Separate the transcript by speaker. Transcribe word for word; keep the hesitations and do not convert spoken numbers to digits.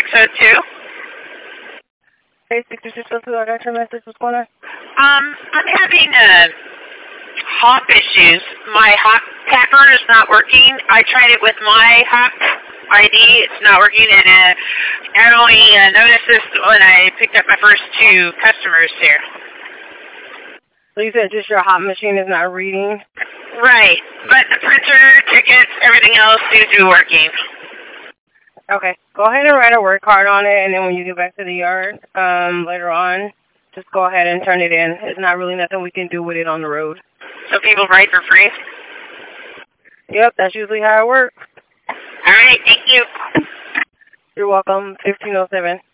Speaker 1: oh two.
Speaker 2: Hey, six two six oh two, I got your message. What's going on?
Speaker 1: Um, I'm having uh, hop issues. My hop tapper is not working. I tried it with my hop I D. It's not working, and uh, I only uh, noticed this when I picked up my first two customers here.
Speaker 2: So you said just your hop machine is not reading?
Speaker 1: Right, but the printer, tickets, everything else seems to be working.
Speaker 2: Okay, go ahead and write a work card on it, and then when you get back to the yard um, later on, just go ahead and turn it in. It's not really nothing we can do with it on the road.
Speaker 1: So people write for free?
Speaker 2: Yep, that's usually how it works.
Speaker 1: All right, thank you.
Speaker 2: You're welcome. fifteen oh seven.